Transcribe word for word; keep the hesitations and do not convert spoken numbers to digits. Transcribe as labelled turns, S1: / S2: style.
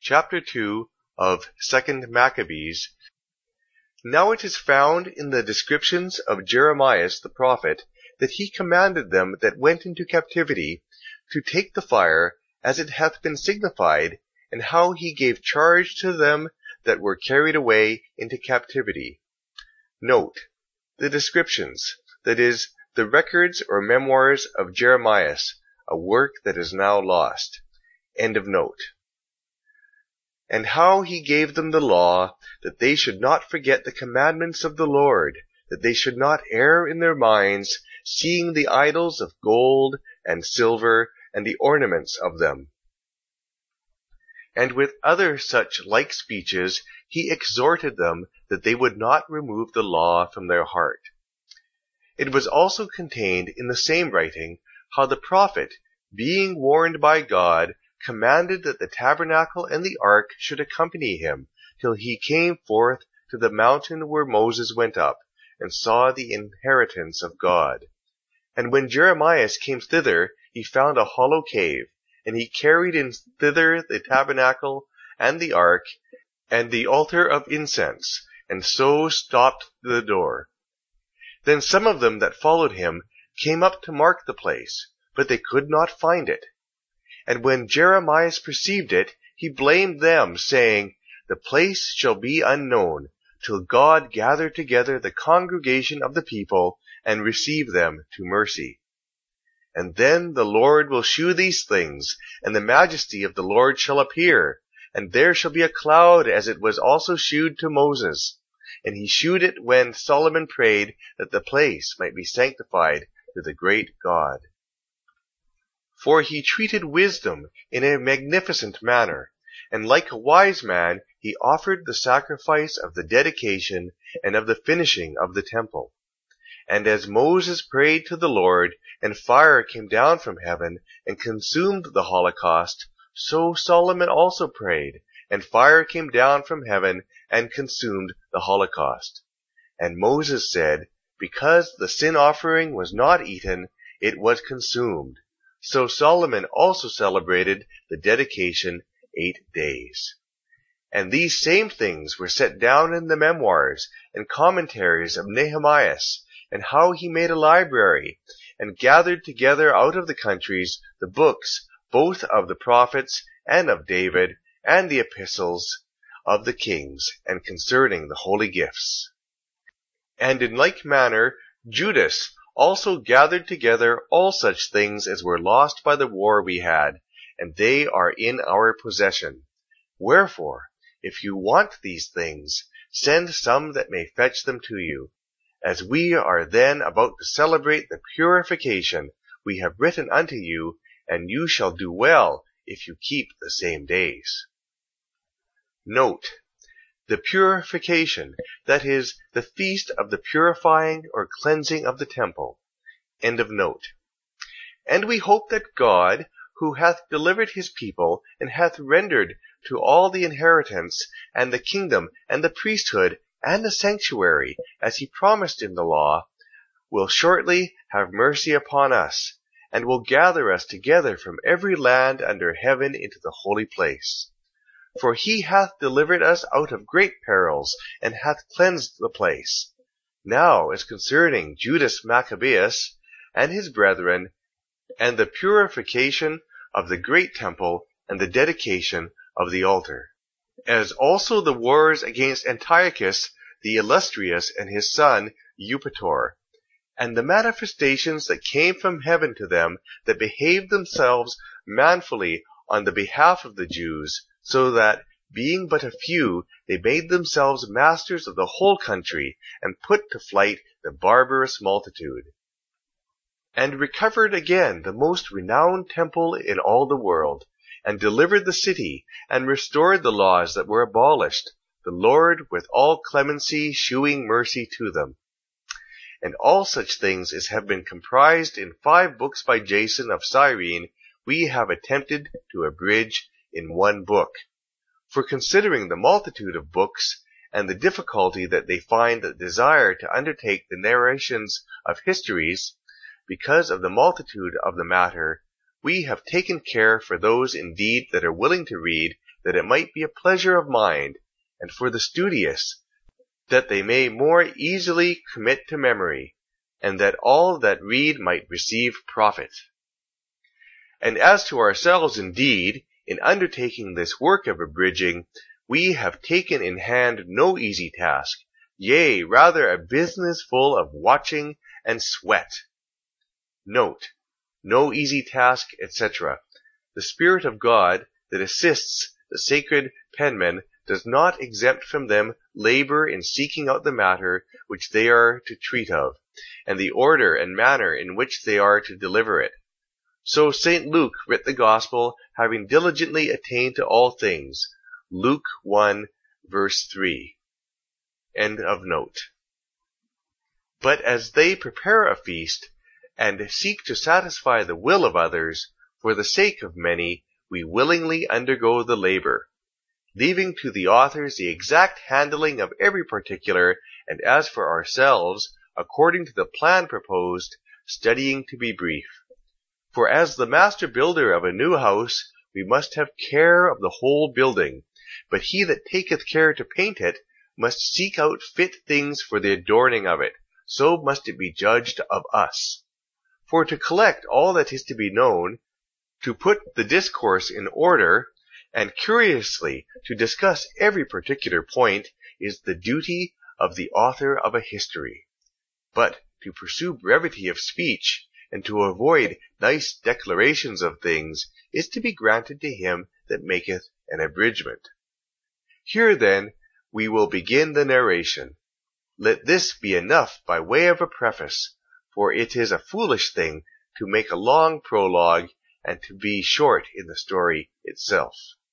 S1: chapter two of Second Maccabees. Now it is found in the descriptions of Jeremias the prophet, that he commanded them that went into captivity to take the fire, as it hath been signified, and how he gave charge to them that were carried away into captivity. Note, the descriptions, that is, the records or memoirs of Jeremias, a work that is now lost. End of note. And how he gave them the law, that they should not forget the commandments of the Lord, that they should not err in their minds, seeing the idols of gold and silver, and the ornaments of them. And with other such like speeches, he exhorted them that they would not remove the law from their heart. It was also contained in the same writing, how the prophet, being warned by God, commanded that the tabernacle and the ark should accompany him, till he came forth to the mountain where Moses went up, and saw the inheritance of God. And when Jeremias came thither, he found a hollow cave, and he carried in thither the tabernacle, and the ark, and the altar of incense, and so stopped the door. Then some of them that followed him came up to mark the place, but they could not find it. And when Jeremias perceived it, he blamed them, saying, The place shall be unknown, till God gather together the congregation of the people, and receive them to mercy. And then the Lord will shew these things, and the majesty of the Lord shall appear, and there shall be a cloud, as it was also shewed to Moses. And he shewed it when Solomon prayed that the place might be sanctified to the great God. For he treated wisdom in a magnificent manner, and like a wise man he offered the sacrifice of the dedication and of the finishing of the temple. And as Moses prayed to the Lord, and fire came down from heaven, and consumed the holocaust, so Solomon also prayed, and fire came down from heaven, and consumed the holocaust. And Moses said, Because the sin offering was not eaten, it was consumed. So Solomon also celebrated the dedication eight days. And these same things were set down in the memoirs and commentaries of Nehemias, and how he made a library, and gathered together out of the countries the books, both of the prophets, and of David, and the epistles of the kings, and concerning the holy gifts. And in like manner Judas also gathered together all such things as were lost by the war we had, and they are in our possession. Wherefore, if you want these things, send some that may fetch them to you. As we are then about to celebrate the purification, we have written unto you, and you shall do well if you keep the same days. Note, the purification, that is, the feast of the purifying or cleansing of the temple. End of note. And we hope that God, who hath delivered his people, and hath rendered to all the inheritance, and the kingdom, and the priesthood, and the sanctuary, as he promised in the law, will shortly have mercy upon us, and will gather us together from every land under heaven into the holy place. For he hath delivered us out of great perils, and hath cleansed the place. Now as concerning Judas Maccabeus, and his brethren, and the purification of the great temple, and the dedication of the altar. As also the wars against Antiochus the illustrious and his son Eupator, and the manifestations that came from heaven to them that behaved themselves manfully on the behalf of the Jews, so that, being but a few, they made themselves masters of the whole country, and put to flight the barbarous multitude. And recovered again the most renowned temple in all the world, and delivered the city, and restored the laws that were abolished, the Lord with all clemency shewing mercy to them. And all such things as have been comprised in five books by Jason of Cyrene, we have attempted to abridge in one book. For considering the multitude of books, and the difficulty that they find that desire to undertake the narrations of histories, because of the multitude of the matter, we have taken care for those indeed that are willing to read, that it might be a pleasure of mind, and for the studious, that they may more easily commit to memory, and that all that read might receive profit. And as to ourselves indeed, in undertaking this work of abridging, we have taken in hand no easy task, yea, rather a business full of watching and sweat. Note, no easy task, et cetera. The Spirit of God that assists the sacred penmen does not exempt from them labor in seeking out the matter which they are to treat of, and the order and manner in which they are to deliver it. So Saint Luke writ the Gospel, having diligently attained to all things. Luke one, verse three. End of note. But as they prepare a feast, and seek to satisfy the will of others, for the sake of many, we willingly undergo the labor, leaving to the authors the exact handling of every particular, and as for ourselves, according to the plan proposed, studying to be brief. For as the master builder of a new house, we must have care of the whole building, but he that taketh care to paint it must seek out fit things for the adorning of it, so must it be judged of us. For to collect all that is to be known, to put the discourse in order, and curiously to discuss every particular point, is the duty of the author of a history. But to pursue brevity of speech, and to avoid nice declarations of things, is to be granted to him that maketh an abridgment. Here then we will begin the narration. Let this be enough by way of a preface, for it is a foolish thing to make a long prologue, and to be short in the story itself.